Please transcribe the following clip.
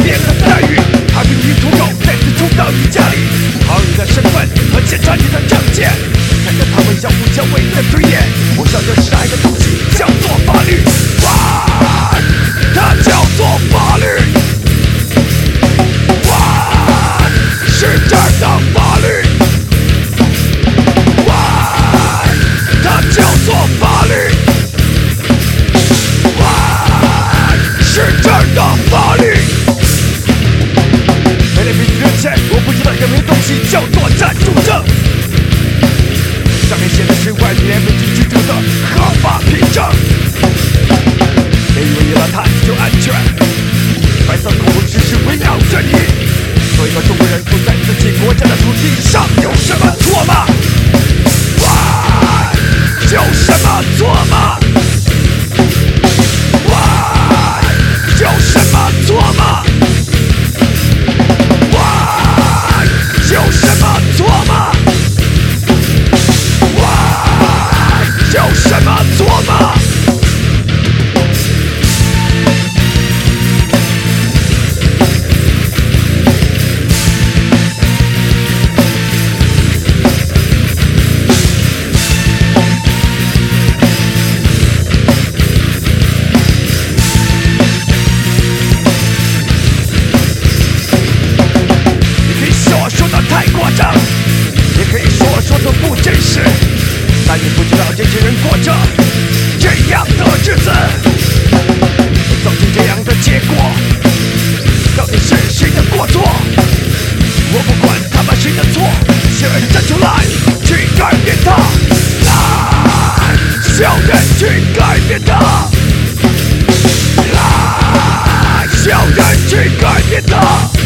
别人的待遇，他给你土狗再次冲到你家里，好你的身份和检查你的证件，看着他们相互交围的对眼，我想这是爱的东西叫做法律，哇，它叫做法律，哇，是这儿的法律，哇，它叫做法律，哇，是这儿的法律。没脸比之前，我不知道有没有东西叫做暂住证，上面写的是外地人为居居住的合法凭证。别以为有了它就安全，白色恐怖时时围绕着你。做一个中国人住在自己国家的土地上，有什么错吗？哇，有什么错吗？哇，有什么错吗？哇，有什么错吗？哇，有什么错吗？太夸张，也可以说的不真实，但你不知道这些人过着这样的日子，会造成这样的结果，到底是谁的过错？我不管他们谁的错，是人站出来去改变它，来，小人去改变它，来，小人去改变它。